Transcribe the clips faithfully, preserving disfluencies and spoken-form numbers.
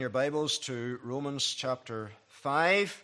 Your Bibles to Romans chapter five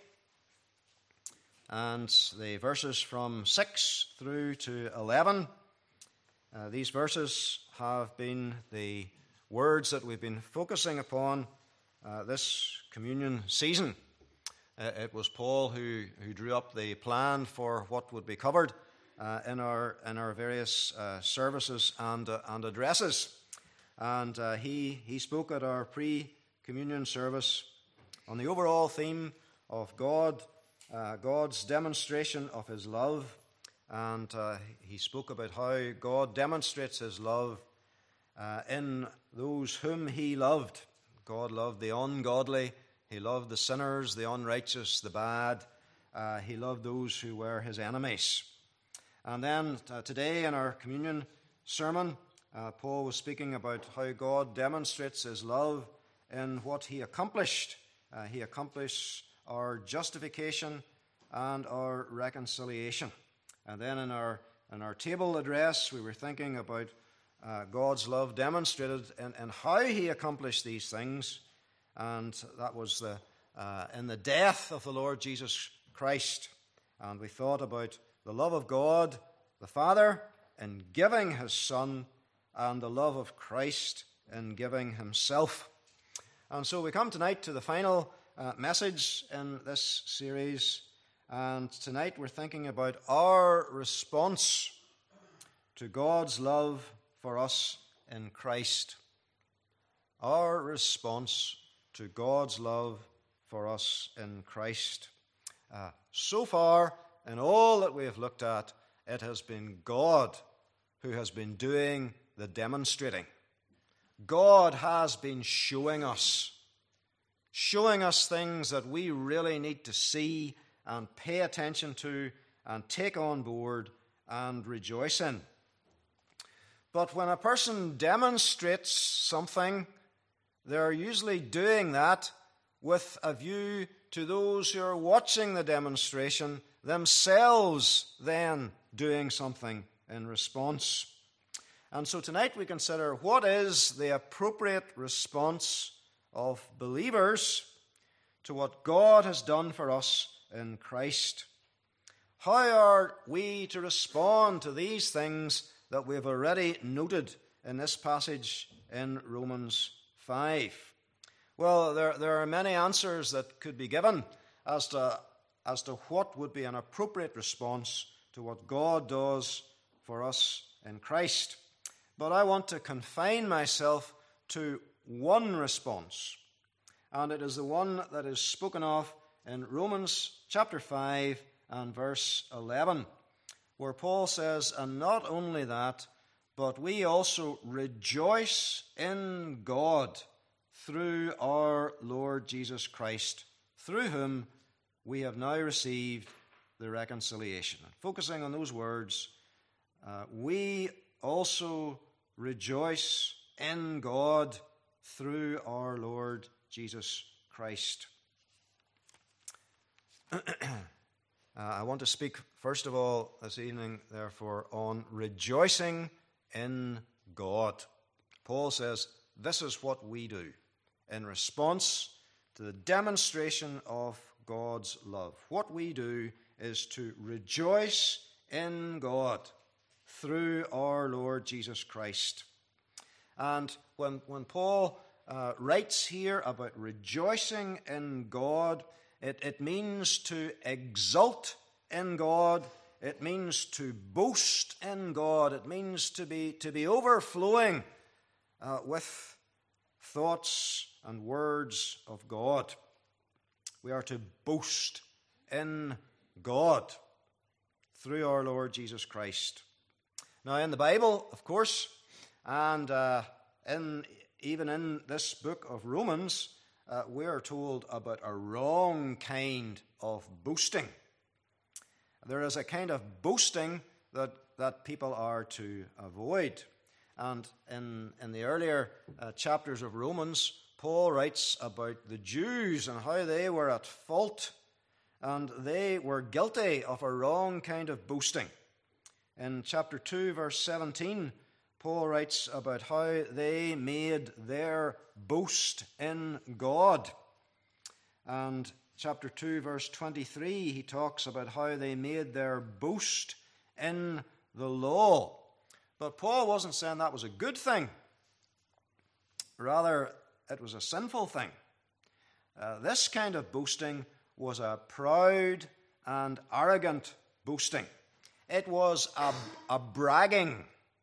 and the verses from six through to eleven. Uh, these verses have been the words that we've been focusing upon uh, this communion season. Uh, it was Paul who, who drew up the plan for what would be covered uh, in our in our various uh, services and uh, and addresses, and uh, he he spoke at our pre. communion service on the overall theme of God, uh, God's demonstration of his love. And uh, he spoke about how God demonstrates his love uh, in those whom he loved. God loved the ungodly. He loved the sinners, the unrighteous, the bad. Uh, he loved those who were his enemies. And then uh, today in our communion sermon, uh, Paul was speaking about how God demonstrates his love in what he accomplished. Uh, he accomplished our justification and our reconciliation. And then in our in our table address, we were thinking about uh, God's love demonstrated in, in how he accomplished these things. And that was the uh, in the death of the Lord Jesus Christ. And we thought about the love of God, the Father, in giving his Son, and the love of Christ in giving himself. And so we come tonight to the final uh, message in this series, and tonight we're thinking about our response to God's love for us in Christ. Our response to God's love for us in Christ. Uh, so far, in all that we have looked at, it has been God who has been doing the demonstrating. God has been showing us, showing us things that we really need to see and pay attention to and take on board and rejoice in. But when a person demonstrates something, they're usually doing that with a view to those who are watching the demonstration themselves then doing something in response. And so tonight we consider what is the appropriate response of believers to what God has done for us in Christ. How are we to respond to these things that we have already noted in this passage in Romans five? Well, there, there are many answers that could be given as to, as to what would be an appropriate response to what God does for us in Christ. But I want to confine myself to one response, and it is the one that is spoken of in Romans chapter five and verse eleven, where Paul says, "And not only that, but we also rejoice in God through our Lord Jesus Christ, through whom we have now received the reconciliation." And focusing on those words, uh, we also rejoice in God through our Lord Jesus Christ. uh, I want to speak first of all this evening, therefore, on rejoicing in God. Paul says this is what we do in response to the demonstration of God's love. What we do is to rejoice in God through our Lord Jesus Christ. And when, when Paul uh, writes here about rejoicing in God, it, it means to exult in God. It means to boast in God. It means to be, to be overflowing uh, with thoughts and words of God. We are to boast in God through our Lord Jesus Christ. Now, in the Bible, of course, and uh, in even in this book of Romans, uh, we are told about a wrong kind of boasting. There is a kind of boasting that, that people are to avoid. And in, in the earlier uh, chapters of Romans, Paul writes about the Jews and how they were at fault, and they were guilty of a wrong kind of boasting. In chapter two, verse seventeen, Paul writes about how they made their boast in God. And chapter two, verse twenty-three, he talks about how they made their boast in the law. But Paul wasn't saying that was a good thing. Rather, it was a sinful thing. Uh, this kind of boasting was a proud and arrogant boasting. It was a, a bragging.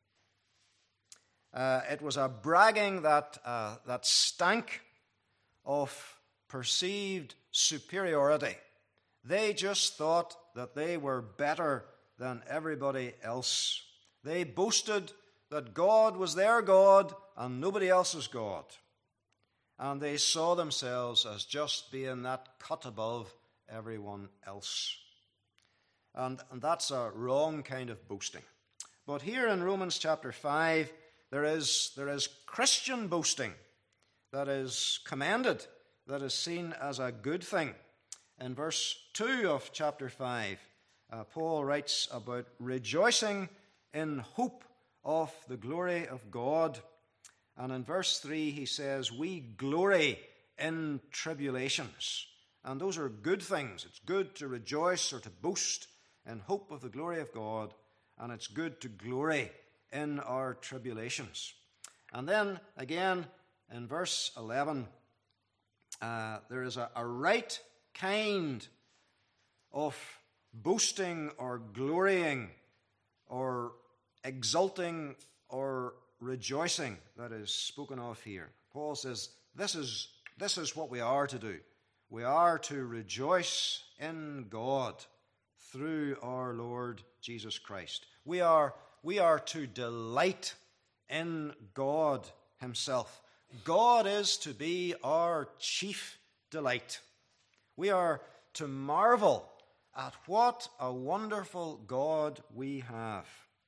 Uh, it was a bragging that, uh, that stank of perceived superiority. They just thought that they were better than everybody else. They boasted that God was their God and nobody else's God. And they saw themselves as just being that cut above everyone else. And, and that's a wrong kind of boasting. But here in Romans chapter five, there is, there is Christian boasting that is commended, that is seen as a good thing. In verse two of chapter five, uh, Paul writes about rejoicing in hope of the glory of God. And in verse three, he says, we glory in tribulations. And those are good things. It's good to rejoice or to boast in hope of the glory of God. And it's good to glory in our tribulations. And then again, in verse eleven, uh, there is a, a right kind of boasting or glorying or exulting or rejoicing that is spoken of here. Paul says, this is, this is what we are to do. We are to rejoice in God through our Lord Jesus Christ. We are, we are to delight in God himself. God is to be our chief delight. We are to marvel at what a wonderful God we have.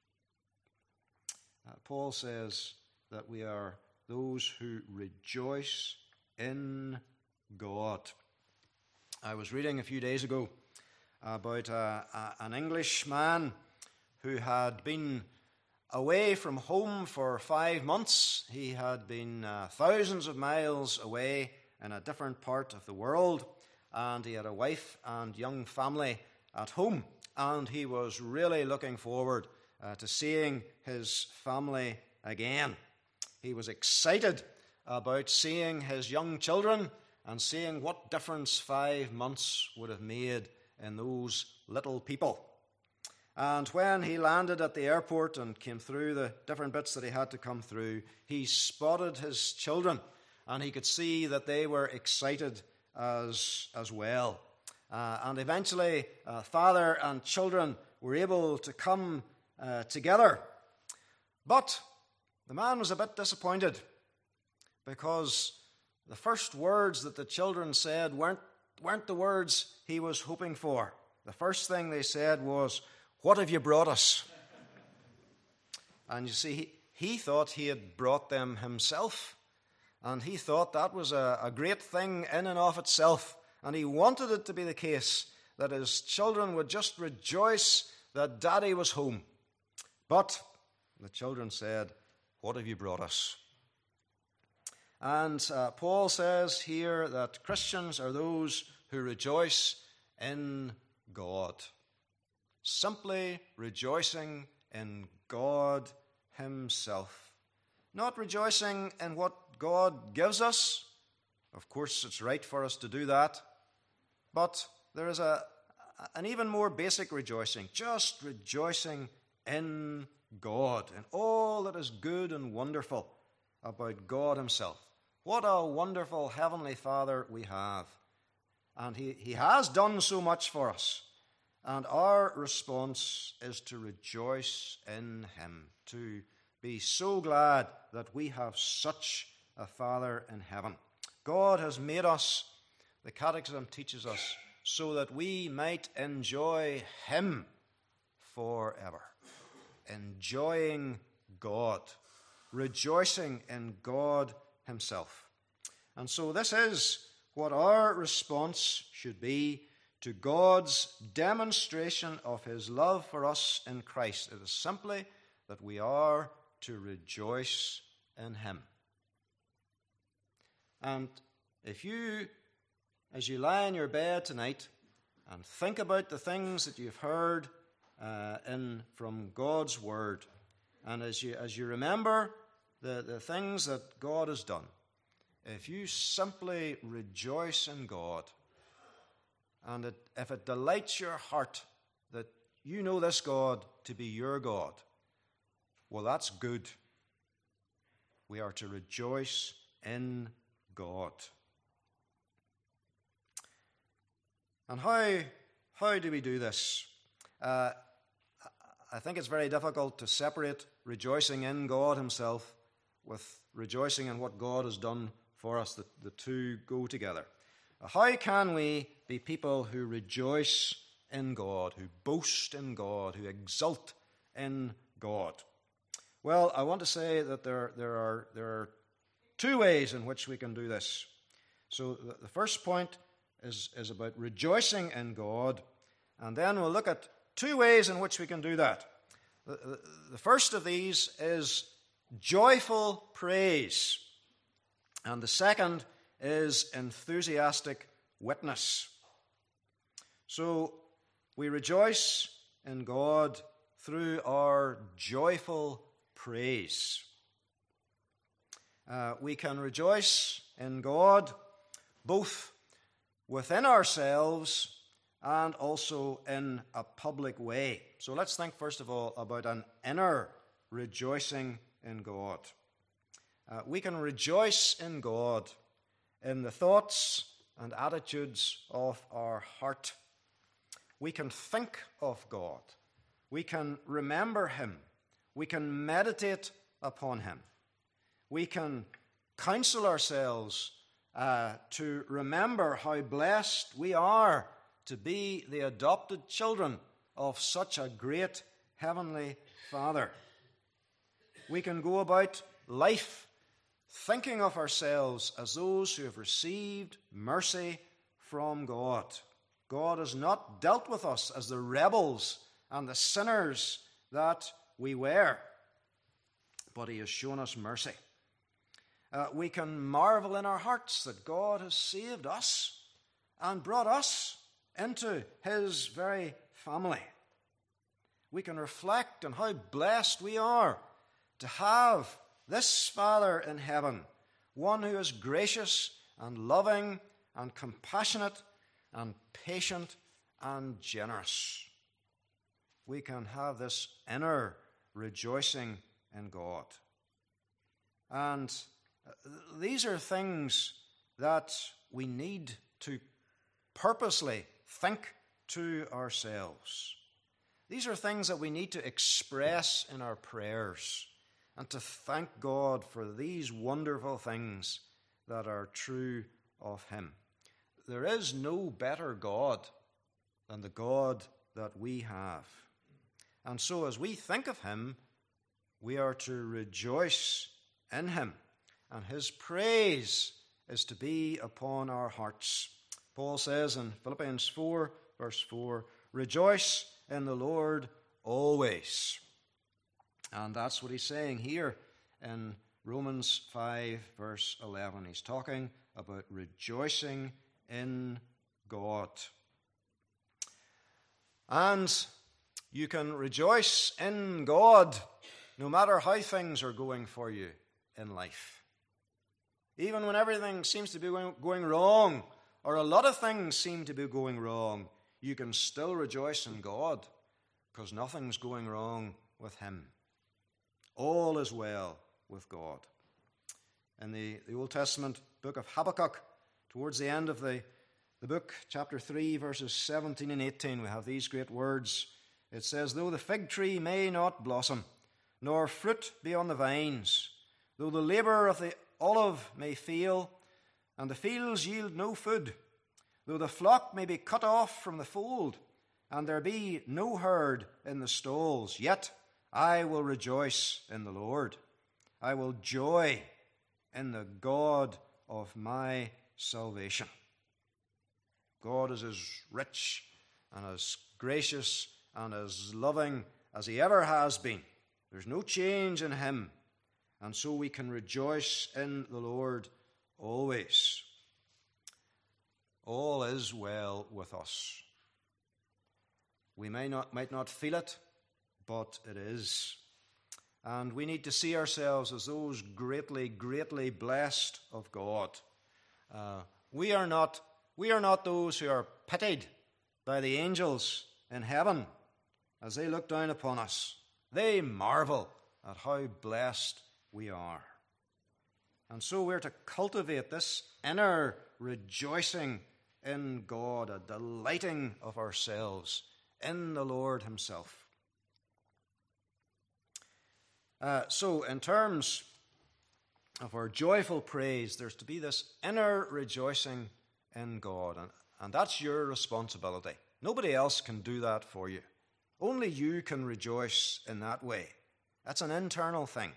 Uh, Paul says that we are those who rejoice in God. I was reading a few days ago about uh, a, an Englishman who had been away from home for five months. He had been uh, thousands of miles away in a different part of the world, and he had a wife and young family at home, and he was really looking forward uh, to seeing his family again. He was excited about seeing his young children and seeing what difference five months would have made in those little people. And when he landed at the airport and came through the different bits that he had to come through, he spotted his children, and he could see that they were excited as, as well. Uh, and eventually, uh, father and children were able to come uh, together. But the man was a bit disappointed because the first words that the children said weren't, weren't the words he was hoping for. The first thing they said was, "What have you brought us?" And you see, he, he thought he had brought them himself. And he thought that was a, a great thing in and of itself. And he wanted it to be the case that his children would just rejoice that Daddy was home. But the children said, "What have you brought us?" And uh, Paul says here that Christians are those who rejoice in God. Simply rejoicing in God himself. Not rejoicing in what God gives us. Of course, it's right for us to do that. But there is a, an even more basic rejoicing. Just rejoicing in God, in all that is good and wonderful about God himself. What a wonderful Heavenly Father we have. And he, he has done so much for us. And our response is to rejoice in him, to be so glad that we have such a Father in heaven. God has made us, the Catechism teaches us, so that we might enjoy him forever. Enjoying God, rejoicing in God himself. And so this is what our response should be to God's demonstration of his love for us in Christ. It is simply that we are to rejoice in him. And if you, as you lie in your bed tonight and think about the things that you've heard uh, in from God's word, and as you as you remember the, the things that God has done, if you simply rejoice in God, and it, if it delights your heart that you know this God to be your God, well, that's good. We are to rejoice in God. And how, how do we do this? Uh, I think it's very difficult to separate rejoicing in God himself with rejoicing in what God has done for us. The, the two go together. How can we be people who rejoice in God, who boast in God, who exult in God? Well, I want to say that there, there, are, there are two ways in which we can do this. So the, the first point is, is about rejoicing in God, and then we'll look at two ways in which we can do that. The, the, the first of these is joyful praise, and the second is enthusiastic witness. So we rejoice in God through our joyful praise. Uh, we can rejoice in God both within ourselves and also in a public way. So let's think first of all about an inner rejoicing in God. Uh, we can rejoice in God in the thoughts and attitudes of our heart. We can think of God. We can remember him. We can meditate upon him. We can counsel ourselves uh, to remember how blessed we are to be the adopted children of such a great heavenly Father. We can go about life thinking of ourselves as those who have received mercy from God. God has not dealt with us as the rebels and the sinners that we were, but he has shown us mercy. Uh, we can marvel in our hearts that God has saved us and brought us into his very family. We can reflect on how blessed we are to have this Father in heaven, one who is gracious and loving and compassionate and patient and generous. We can have this inner rejoicing in God. And these are things that we need to purposely think to ourselves. These are things that we need to express in our prayers and to thank God for these wonderful things that are true of him. There is no better God than the God that we have. And so as we think of him, we are to rejoice in him, and his praise is to be upon our hearts. Paul says in Philippians four, verse four, "Rejoice in the Lord always." And that's what he's saying here in Romans five, verse eleven. He's talking about rejoicing in God. And you can rejoice in God no matter how things are going for you in life. Even when everything seems to be going wrong, or a lot of things seem to be going wrong, you can still rejoice in God because nothing's going wrong with him. All is well with God. In the, the Old Testament book of Habakkuk, towards the end of the, the book, chapter three, verses seventeen and eighteen, we have these great words. It says, "Though the fig tree may not blossom, nor fruit be on the vines, though the labor of the olive may fail, and the fields yield no food, though the flock may be cut off from the fold, and there be no herd in the stalls, yet I will rejoice in the Lord. I will joy in the God of my salvation." God is as rich and as gracious and as loving as he ever has been. There's no change in him. And so we can rejoice in the Lord always. All is well with us. We may not, might not feel it, but it is. And we need to see ourselves as those greatly, greatly blessed of God. Uh, we are not, we are not those who are pitied by the angels in heaven as they look down upon us. They marvel at how blessed we are. And so we're to cultivate this inner rejoicing in God, a delighting of ourselves in the Lord himself. Uh, so in terms of our joyful praise, there's to be this inner rejoicing in God. And, and that's your responsibility. Nobody else can do that for you. Only you can rejoice in that way. That's an internal thing.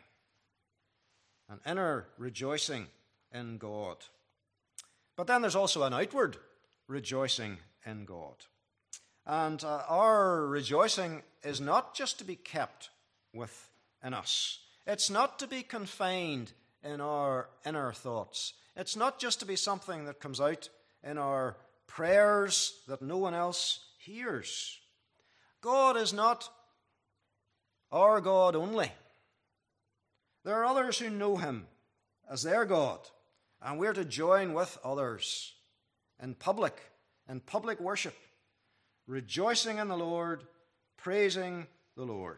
An inner rejoicing in God. But then there's also an outward rejoicing in God. And uh, our rejoicing is not just to be kept within us. It's not to be confined in our inner thoughts. It's not just to be something that comes out in our prayers that no one else hears. God is not our God only. There are others who know him as their God, and we're to join with others in public, in public worship, rejoicing in the Lord, praising the Lord.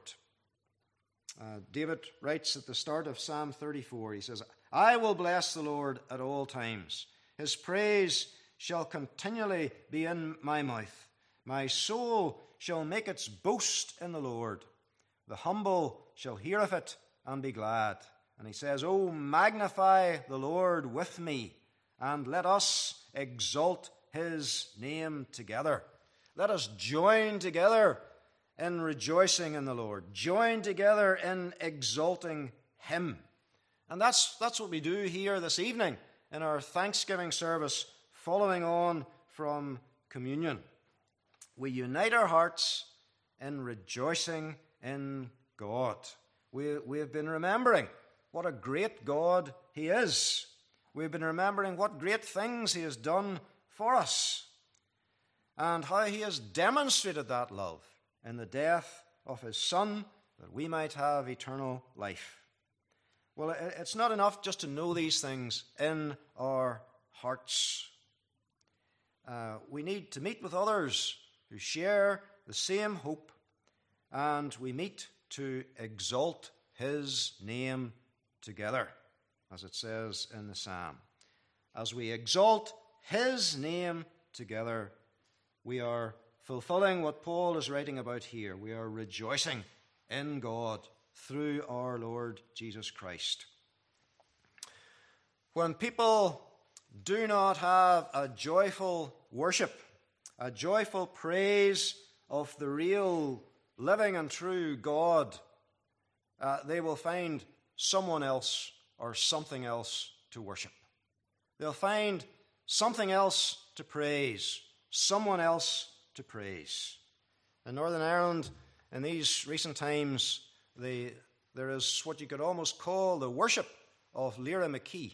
Uh, David writes at the start of Psalm thirty-four, he says, I will bless the Lord at all times. His praise shall continually be in my mouth. My soul shall make its boast in the Lord. The humble shall hear of it and be glad. And he says, Oh, magnify the Lord with me, and let us exalt his name together. Let us join together in rejoicing in the Lord. Join together in exalting him. And that's, that's what we do here this evening in our Thanksgiving service, following on from communion. We unite our hearts in rejoicing in God. We, we have been remembering what a great God he is. We've been remembering what great things he has done for us and how he has demonstrated that love in the death of his Son that we might have eternal life. Well, it's not enough just to know these things in our hearts. Uh, we need to meet with others who share the same hope, and we meet to exalt his name together, as it says in the psalm. As we exalt his name together, we are fulfilling what Paul is writing about here. We are rejoicing in God through our Lord Jesus Christ. When people do not have a joyful worship, a joyful praise of the real, living and true God, uh, they will find someone else or something else to worship. They'll find something else to praise, someone else to praise. In Northern Ireland, in these recent times, the, there is what you could almost call the worship of Lyra McKee.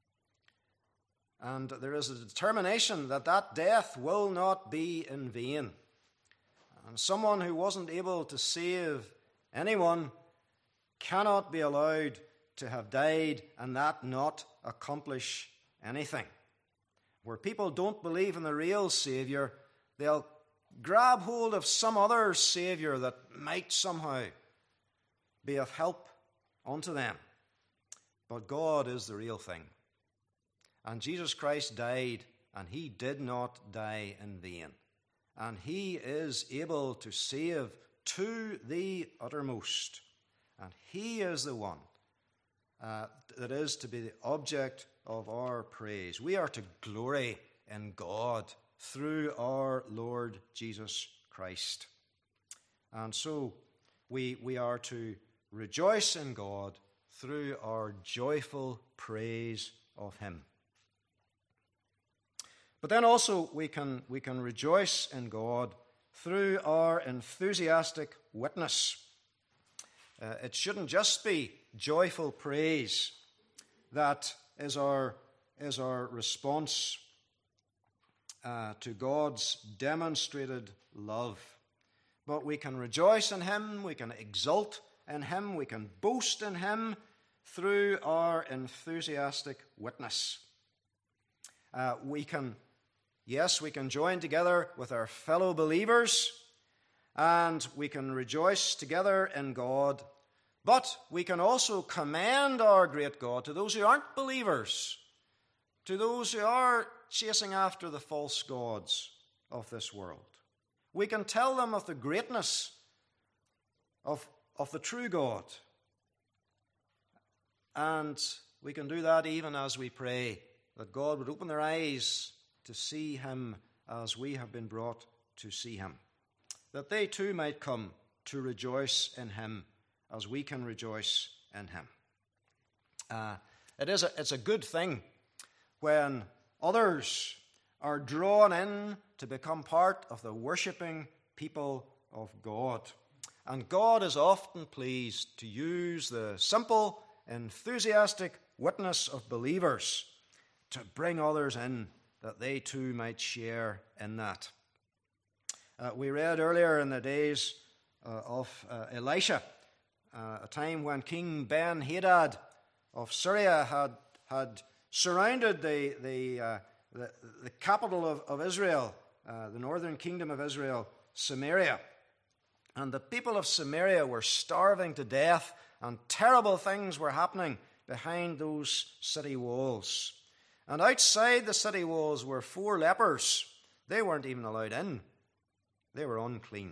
And there is a determination that that death will not be in vain. And someone who wasn't able to save anyone cannot be allowed to have died and that not accomplish anything. Where people don't believe in the real Savior, they'll grab hold of some other Savior that might somehow be of help unto them. But God is the real thing. And Jesus Christ died, and he did not die in vain. And he is able to save to the uttermost. And he is the one uh, that is to be the object of our praise. We are to glory in God through our Lord Jesus Christ. And so we, we are to rejoice in God through our joyful praise of him. But then also we can, we can rejoice in God through our enthusiastic witness. Uh, it shouldn't just be joyful praise that is our, is our response uh, to God's demonstrated love. But we can rejoice in him, we can exult in him, we can boast in him through our enthusiastic witness. Uh, we can, yes, we can join together with our fellow believers, and we can rejoice together in God, but we can also commend our great God to those who aren't believers, to those who are chasing after the false gods of this world. We can tell them of the greatness of, of the true God. And we can do that even as we pray that God would open their eyes to see him as we have been brought to see him, that they too might come to rejoice in him as we can rejoice in him. Uh, it is a, it's a good thing when others are drawn in to become part of the worshipping people of God. And God is often pleased to use the simple, enthusiastic witness of believers to bring others in, that they too might share in that. Uh, we read earlier in the days uh, of uh, Elisha, uh, a time when King Ben-Hadad of Syria had, had surrounded the, the, uh, the, the capital of, of Israel, uh, the northern kingdom of Israel, Samaria. And the people of Samaria were starving to death, and terrible things were happening behind those city walls. And outside the city walls were four lepers. They weren't even allowed in. They were unclean.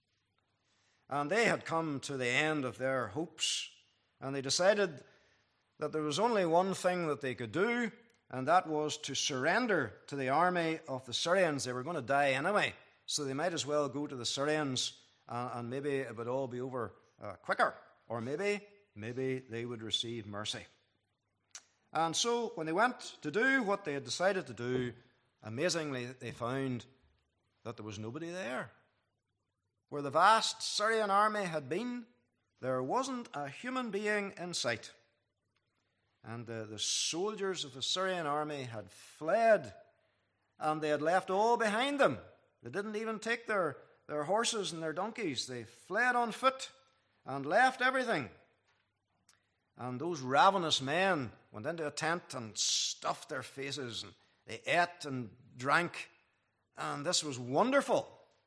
And they had come to the end of their hopes, and they decided that there was only one thing that they could do, and that was to surrender to the army of the Syrians. They were going to die anyway, so they might as well go to the Syrians, uh, and maybe it would all be over uh, quicker. Or maybe, maybe they would receive mercy. And so when they went to do what they had decided to do, amazingly they found that there was nobody there. Where the vast Syrian army had been, there wasn't a human being in sight. And the, the soldiers of the Syrian army had fled, and they had left all behind them. They didn't even take their, their horses and their donkeys. They fled on foot and left everything. And those ravenous men went into a tent and stuffed their faces, and they ate and drank, and this was wonderful.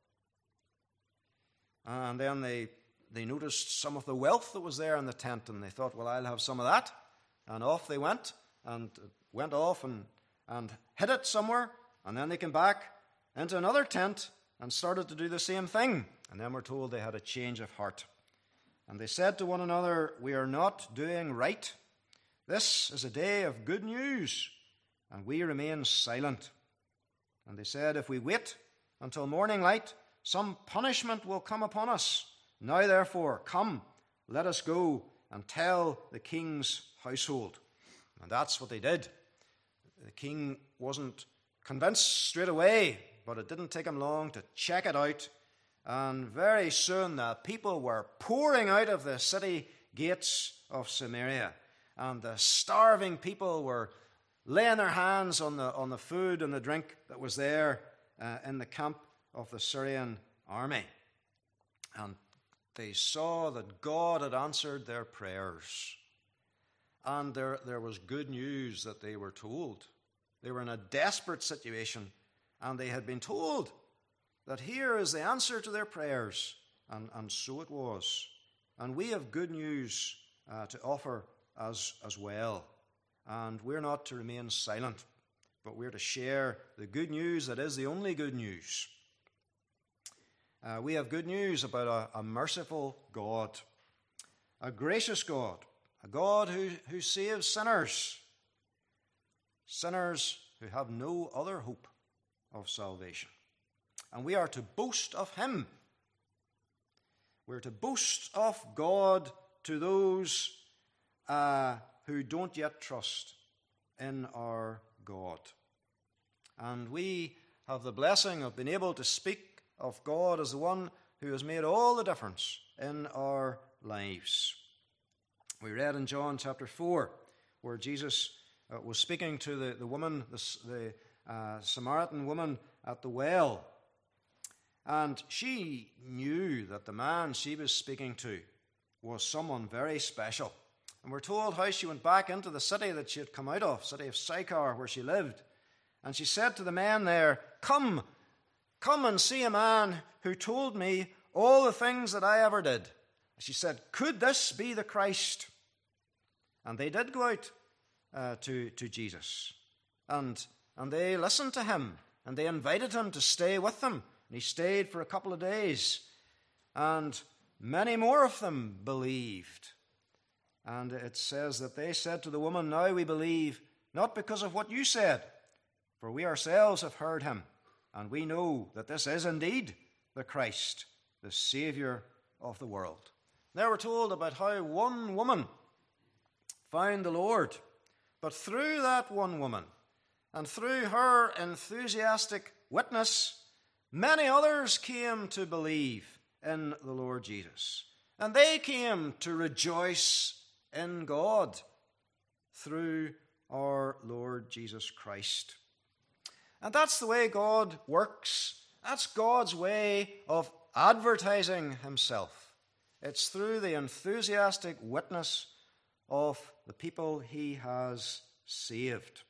And then they, they noticed some of the wealth that was there in the tent, and they thought, well, I'll have some of that. And off they went, and went off and, and hid it somewhere, and then they came back into another tent and started to do the same thing. And then we're told they had a change of heart. And they said to one another, we are not doing right. This is a day of good news, and we remain silent. And they said, if we wait until morning light, some punishment will come upon us. Now therefore, come, let us go and tell the king's household. And that's what they did. The king wasn't convinced straight away, but it didn't take him long to check it out. And very soon the people were pouring out of the city gates of Samaria. And the starving people were laying their hands on the, on the food and the drink that was there uh, in the camp of the Syrian army. And they saw that God had answered their prayers. And there, there was good news that they were told. They were in a desperate situation, and they had been told that here is the answer to their prayers. And, and so it was. And we have good news uh, to offer as, as well. And we're not to remain silent, but we're to share the good news that is the only good news. Uh, we have good news about a, a merciful God, a gracious God, a God who, who saves sinners, sinners who have no other hope of salvation. And we are to boast of him. We're to boast of God to those uh, who don't yet trust in our God. And we have the blessing of being able to speak of God as the one who has made all the difference in our lives. We read in John chapter four, where Jesus uh, was speaking to the, the woman, the, the uh, Samaritan woman at the well. And she knew that the man she was speaking to was someone very special. And we're told how she went back into the city that she had come out of, city of Sychar, where she lived. And she said to the men there, Come, come and see a man who told me all the things that I ever did. She said, Could this be the Christ? And they did go out uh, to, to Jesus. And, and they listened to him. And they invited him to stay with them. And he stayed for a couple of days. And many more of them believed. And it says that they said to the woman, Now we believe, not because of what you said, for we ourselves have heard him, and we know that this is indeed the Christ, the Saviour of the world. They were told about how one woman found the Lord, but through that one woman, and through her enthusiastic witness, many others came to believe in the Lord Jesus. And they came to rejoice in God through our Lord Jesus Christ. And that's the way God works. That's God's way of advertising himself. It's through the enthusiastic witness of the people he has saved.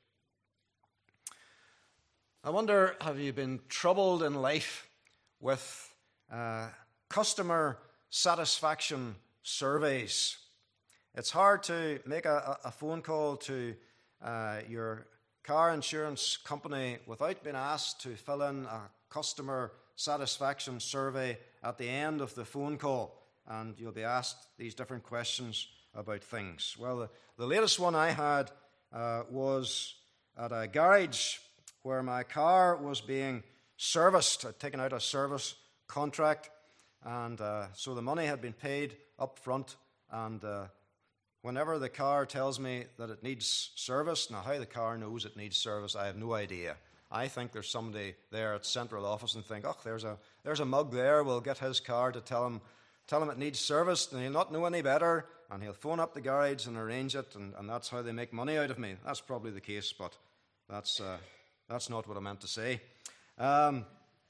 I wonder, have you been troubled in life with uh, customer satisfaction surveys? It's hard to make a, a phone call to uh, your car insurance company without being asked to fill in a customer satisfaction survey at the end of the phone call, and you'll be asked these different questions about things. Well, the, the latest one I had uh, was at a garage where my car was being serviced. I'd taken out a service contract, and uh, so the money had been paid up front, and uh, whenever the car tells me that it needs service, now how the car knows it needs service, I have no idea. I think there's somebody there at central office and think, oh, there's a there's a mug there, we'll get his car to tell him tell him it needs service, and he'll not know any better, and he'll phone up the garage and arrange it, and, and that's how they make money out of me. That's probably the case, but that's uh, that's not what I meant to say. Um,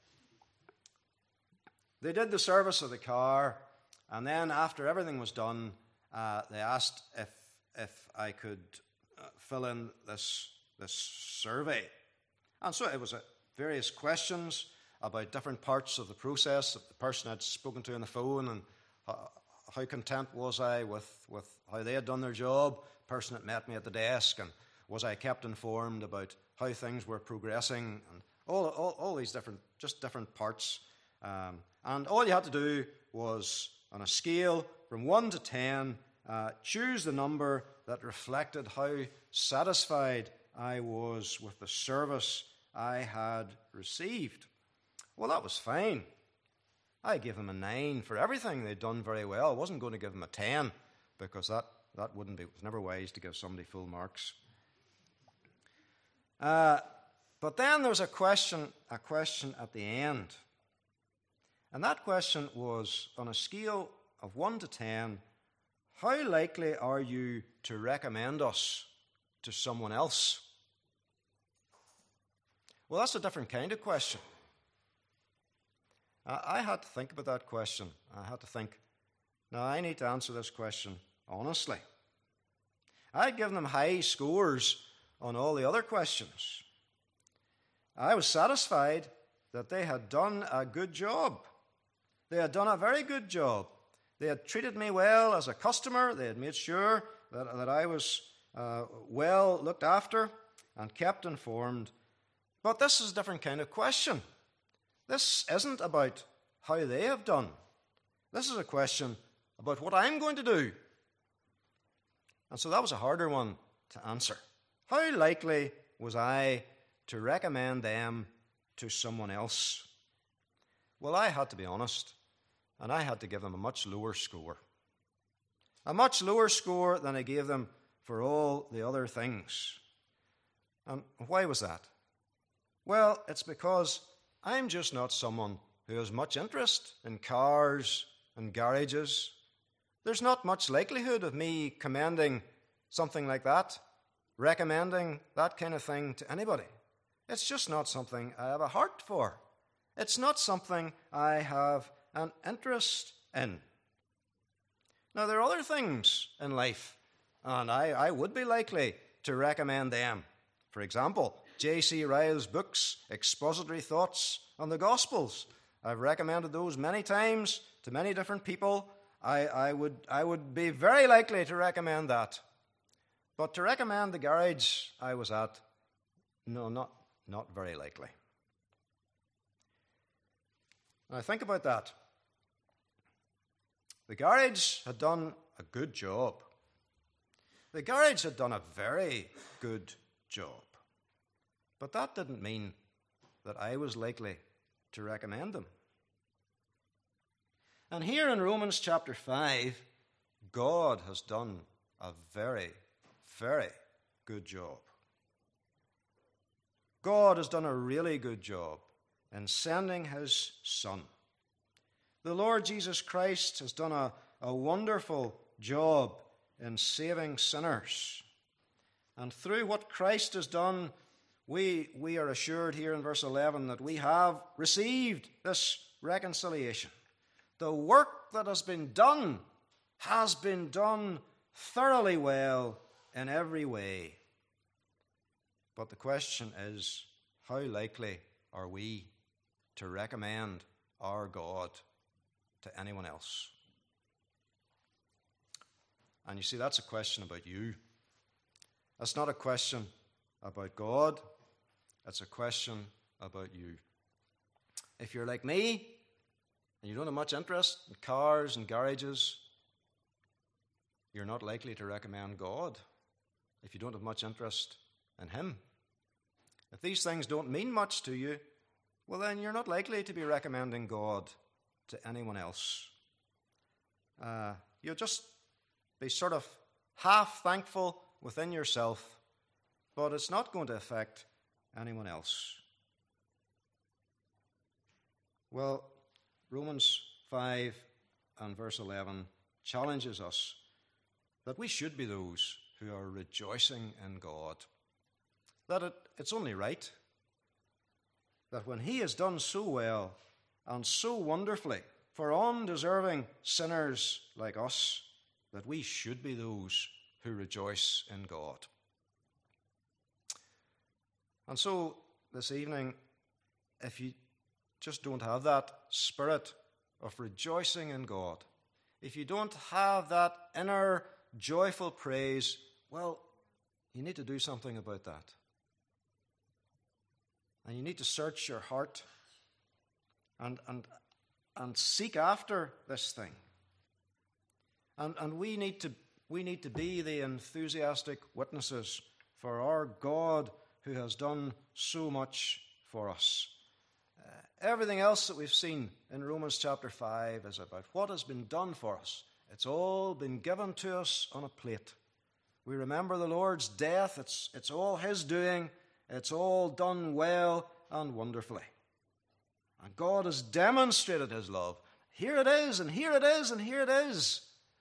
they did the service of the car, and then after everything was done, Uh, they asked if if I could uh, fill in this this survey, and so it was uh, various questions about different parts of the process of the person I'd spoken to on the phone, and how, how content was I with, with how they had done their job. The person that met me at the desk, and was I kept informed about how things were progressing, and all all, all these different just different parts. Um, and all you had to do was, on a scale from one to ten, uh, choose the number that reflected how satisfied I was with the service I had received. Well, that was fine. I gave them a nine for everything. They'd done very well. I wasn't going to give them a ten, because that, that wouldn't be, it was never wise to give somebody full marks. Uh, but then there was a question, a question at the end. And that question was, on a scale of one to ten, how likely are you to recommend us to someone else? Well, that's a different kind of question. I had to think about that question. I had to think, now I need to answer this question honestly. I'd given them high scores on all the other questions. I was satisfied that they had done a good job. They had done a very good job. They had treated me well as a customer. They had made sure that, that I was uh, well looked after and kept informed. But this is a different kind of question. This isn't about how they have done. This is a question about what I'm going to do. And so that was a harder one to answer. How likely was I to recommend them to someone else? Well, I had to be honest, and I had to give them a much lower score. A much lower score than I gave them for all the other things. And why was that? Well, it's because I'm just not someone who has much interest in cars and garages, there's not much likelihood of me commending something like that, recommending that kind of thing to anybody. It's just not something I have a heart for. It's not something I have an interest in. Now, there are other things in life, and I, I would be likely to recommend them. For example, J C Ryle's books, Expository Thoughts on the Gospels. I've recommended those many times to many different people. I, I, would, I would be very likely to recommend that. But to recommend the garage I was at, no, not, not very likely. Now, think about that. The garage had done a good job. The garage had done a very good job. But that didn't mean that I was likely to recommend them. And here in Romans chapter five, God has done a very, very good job. God has done a really good job in sending his Son. The Lord Jesus Christ has done a, a wonderful job in saving sinners. And through what Christ has done, we, we are assured here in verse eleven that we have received this reconciliation. The work that has been done has been done thoroughly well in every way. But the question is, how likely are we to recommend our God to anyone else? And you see, that's a question about you. That's not a question about God. It's a question about you. If you're like me, and you don't have much interest in cars and garages, you're not likely to recommend God if you don't have much interest in him. If these things don't mean much to you, well, then you're not likely to be recommending God to anyone else. Uh, you'll just be sort of half thankful within yourself, but it's not going to affect anyone else. Well, Romans five and verse eleven challenges us that we should be those who are rejoicing in God. That it, it's only right that when he has done so well and so wonderfully for undeserving sinners like us, that we should be those who rejoice in God. And so this evening, if you just don't have that spirit of rejoicing in God, if you don't have that inner joyful praise, well, you need to do something about that. And you need to search your heart and, and, and seek after this thing. And, and we need to we need to be the enthusiastic witnesses for our God who has done so much for us. Uh, everything else that we've seen in Romans chapter five is about what has been done for us. It's all been given to us on a plate. We remember the Lord's death. It's, it's all his doing. It's all done well and wonderfully. And God has demonstrated his love. Here it is, and here it is, and here it is.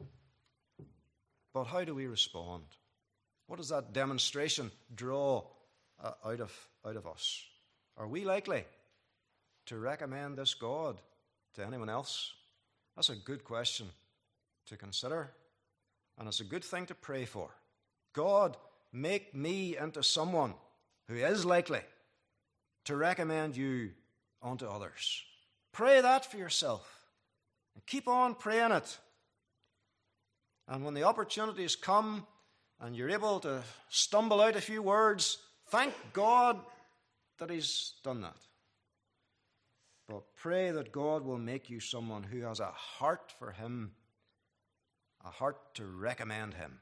But how do we respond? What does that demonstration draw uh, out of, out of us? Are we likely to recommend this God to anyone else? That's a good question to consider, and it's a good thing to pray for. God, make me into someone who is likely to recommend you unto others. Pray that for yourself, and keep on praying it. And when the opportunities come and you're able to stumble out a few words, thank God that he's done that. But pray that God will make you someone who has a heart for him, a heart to recommend him.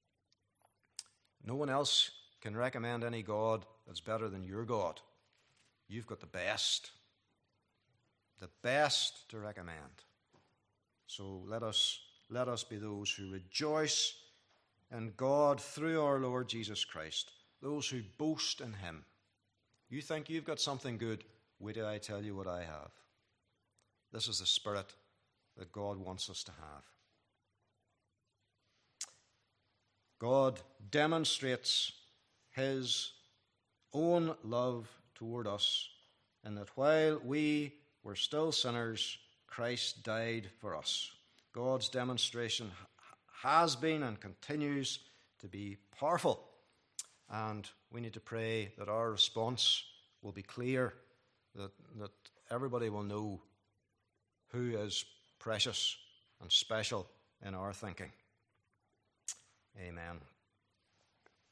No one else can recommend any God that's better than your God. You've got the best, the best to recommend. So let us Let us be those who rejoice in God through our Lord Jesus Christ, those who boast in him. You think you've got something good? Wait till I tell you what I have. This is the spirit that God wants us to have. God demonstrates his own love toward us in that while we were still sinners, Christ died for us. God's demonstration has been and continues to be powerful, and we need to pray that our response will be clear, that, that everybody will know who is precious and special in our thinking. Amen.